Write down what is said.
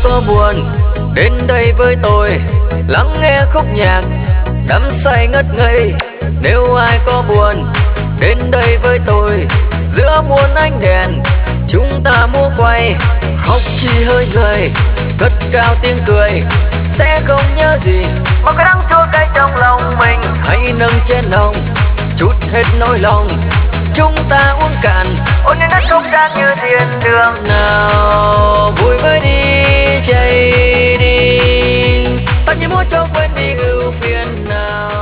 có buồn đến đây với tôi, lắng nghe khúc nhạc đắm say ngất ngây. Nếu ai có buồn đến đây với tôi, giữa muôn ánh đèn chúng ta múa quay. Khóc chi hơi người, cất cao tiếng cười, sẽ không nhớ gì mà cái đắng chua cay trong lòng mình. Hãy nâng chén nồng, chút hết nỗi lòng, chúng ta uống cạn ôn những nét không gian như thiên đường. Nào vui với đi, chạy đi, ta chỉ muốn cho quên đi ưu phiền nào.